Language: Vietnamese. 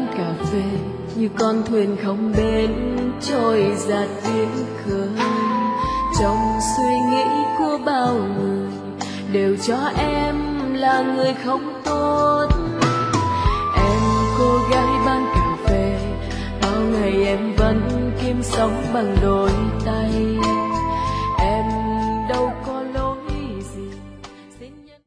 ban cà phê như con thuyền không bến trôi dạt biển khơi. Trong suy nghĩ của bao người đều cho em là người không tốt. Em cô gái bán cà phê, bao ngày em vẫn kiếm sống bằng đôi